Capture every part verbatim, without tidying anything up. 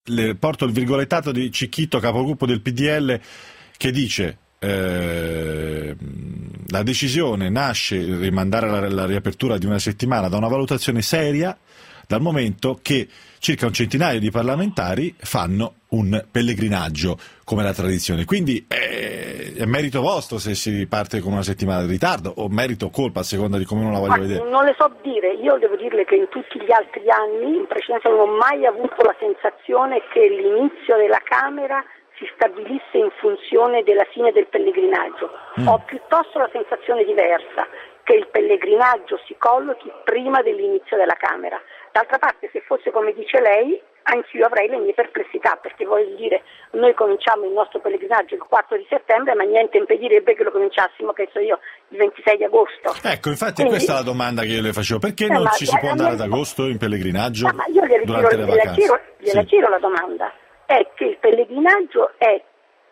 le porto il virgolettato di Cicchitto, capogruppo del P D L, che dice eh, la decisione nasce, rimandare la, la riapertura di una settimana, da una valutazione seria, dal momento che circa un centinaio di parlamentari fanno un pellegrinaggio come la tradizione. Quindi eh, è merito vostro se si parte con una settimana di ritardo, o merito o colpa a seconda di come uno la voglia Ma vedere? non le so dire, io devo dirle che in tutti gli altri anni in precedenza non ho mai avuto la sensazione che l'inizio della Camera si stabilisse in funzione della fine del pellegrinaggio. Mm. Ho piuttosto la sensazione diversa, che il pellegrinaggio si collochi prima dell'inizio della Camera. D'altra parte, se fosse come dice lei, anch'io avrei le mie perplessità, perché voglio dire, noi cominciamo il nostro pellegrinaggio il quattro di settembre, ma niente impedirebbe che lo cominciassimo, che so io, il ventisei di agosto. Ecco, infatti Quindi, questa è la domanda che io le facevo, perché eh, non ma, ci si può andare ma, ad agosto in pellegrinaggio ma io gliela durante giro, le gliela vacanze? giro, gliela Sì. giro la domanda, è che il pellegrinaggio è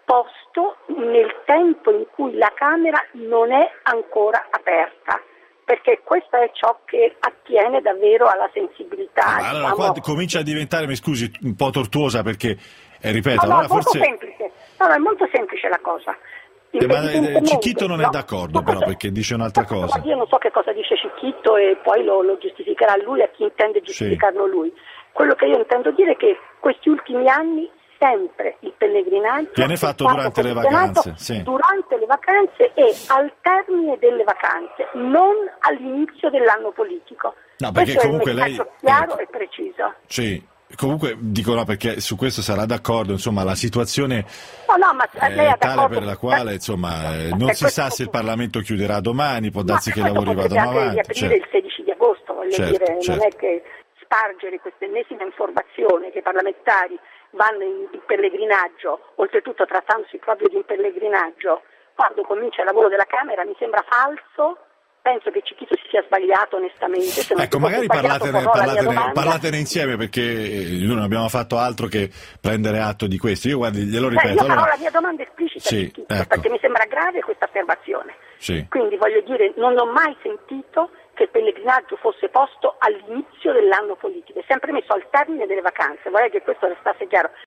posto nel tempo in cui la Camera non è ancora aperta, perché questo è ciò che attiene davvero alla sensibilità. Ah, allora diciamo... qua comincia a diventare, mi scusi, un po' tortuosa, perché, eh, ripeto, no, no, allora è molto forse... semplice, no, no, è molto semplice la cosa. Eh, ma eh, Cicchitto non è no, d'accordo no, però, cosa... perché dice un'altra no, cosa. Ma io non so che cosa dice Cicchitto e poi lo, lo giustificherà lui a chi intende giustificarlo sì. lui. Quello che io intendo dire è che questi ultimi anni sempre il pellegrinaggio viene fatto durante le vacanze, sì. durante le vacanze e al termine delle vacanze, non all'inizio dell'anno politico. No, perché questo comunque è il messaggio lei chiaro ecco, e preciso. Sì, comunque dico no, perché su questo sarà d'accordo, insomma, la situazione no, no, ma lei è è tale per la quale, insomma, eh, non si sa se il Parlamento chiuderà domani, può darsi che i lavori vadano avanti. Riaprire certo. il sedici di agosto, voglio certo, dire, certo. non è che spargere questa ennesima informazione che i parlamentari vanno in, in pellegrinaggio, oltretutto trattandosi proprio di un pellegrinaggio, quando comincia il lavoro della Camera mi sembra falso. Penso che Cicchitto si sia sbagliato onestamente. Se ecco, magari parlatene, parlatene, parlatene insieme, perché noi non abbiamo fatto altro che prendere atto di questo. Io guardi, glielo ripeto. Beh, io farò allora... la mia domanda esplicita sì, a Cicchitto, ecco. perché mi sembra grave questa affermazione. Sì. Quindi voglio dire, non ho mai sentito che il pellegrinaggio fosse posto all'inizio dell'anno politico, è sempre messo al termine delle vacanze. Vorrei che questo restasse chiaro.